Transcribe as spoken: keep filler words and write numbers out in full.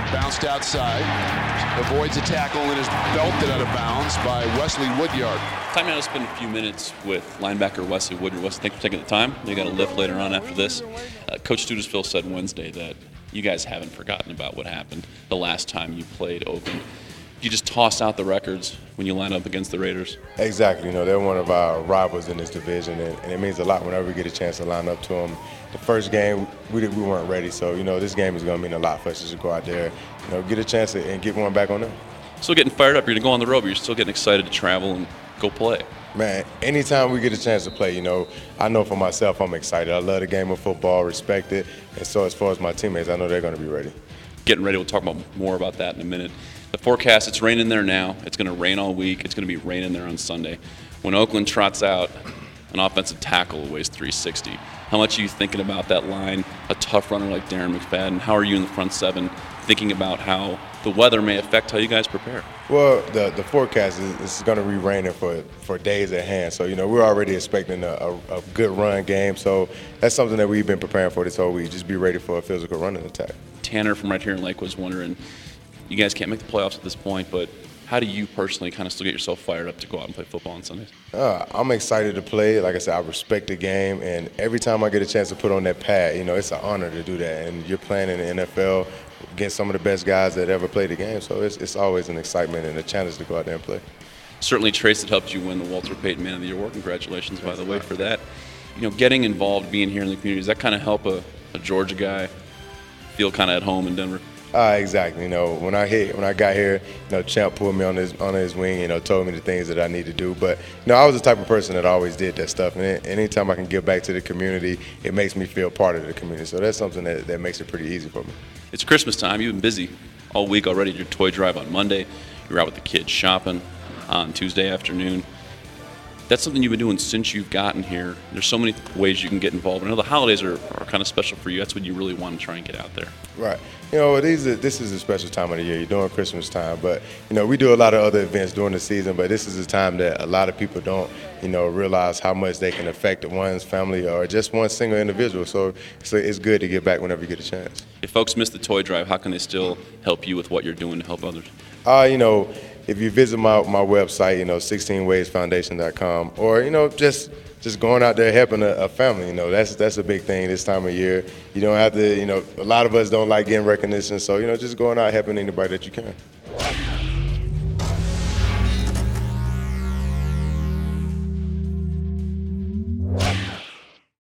Bounced outside. Avoids a tackle and is belted out of bounds by Wesley Woodyard. Time now to spend a few minutes with linebacker Wesley Woodyard. Wesley, thanks for taking the time. You got a lift later on after this. Uh, Coach Studesville said Wednesday that you guys haven't forgotten about what happened the last time you played Oakland. You just toss out the records when you line up against the Raiders. Exactly. You know, they're one of our rivals in this division, and, and it means a lot whenever we get a chance to line up to them. The first game, we did, we weren't ready, so, you know, this game is going to mean a lot for us just to go out there, you know, get a chance to, and get one back on them. Still getting fired up. You're going to go on the road, but you're still getting excited to travel and go play. Man, anytime we get a chance to play, you know, I know for myself I'm excited. I love the game of football, respect it, and so as far as my teammates, I know they're going to be ready. Getting ready. We'll talk about more about that in a minute. The forecast, it's raining there now. It's going to rain all week. It's going to be raining there on Sunday. When Oakland trots out an offensive tackle who weighs three sixty, how much are you thinking about that line, a tough runner like Darren McFadden? How are you in the front seven thinking about how the weather may affect how you guys prepare? Well, the the forecast is it's going to be raining for, for days at hand. So, you know, we're already expecting a, a, a good run game. So that's something that we've been preparing for this whole week. Just be ready for a physical running attack. Tanner from right here in Lake was wondering, you guys can't make the playoffs at this point, but how do you personally kind of still get yourself fired up to go out and play football on Sundays? Uh, I'm excited to play. Like I said, I respect the game, and every time I get a chance to put on that pad, you know, it's an honor to do that. And you're playing in the N F L against some of the best guys that ever played the game, so it's, it's always an excitement and a challenge to go out there and play. Certainly, Trace, that helped you win the Walter Payton Man of the Year award. Congratulations, by the way, for that. You know, getting involved, being here in the community, does that kind of help a, a Georgia guy feel kind of at home in Denver? Uh, exactly. You know, when I hit, when I got here, you know, Champ pulled me on his on his wing. You know, told me the things that I need to do. But you know, I was the type of person that always did that stuff. And anytime I can give back to the community, it makes me feel part of the community. So that's something that, that makes it pretty easy for me. It's Christmas time. You've been busy all week already. Your toy drive on Monday. You're out with the kids shopping on Tuesday afternoon. That's something you've been doing since you've gotten here. There's so many ways you can get involved. I know the holidays are, are kind of special for you. That's when you really want to try and get out there. Right. You know, these are, this is a special time of the year. You're doing Christmas time, but, you know, we do a lot of other events during the season, but this is a time that a lot of people don't, you know, realize how much they can affect one's family or just one single individual. So, so it's good to get back whenever you get a chance. If folks miss the toy drive, how can they still help you with what you're doing to help others? Uh, you know, if you visit my, my website, you know, sixteen ways foundation dot com, or, you know, just just going out there helping a, a family, you know, that's that's a big thing this time of year. You don't have to, you know, a lot of us don't like getting recognition, so, you know, just going out helping anybody that you can.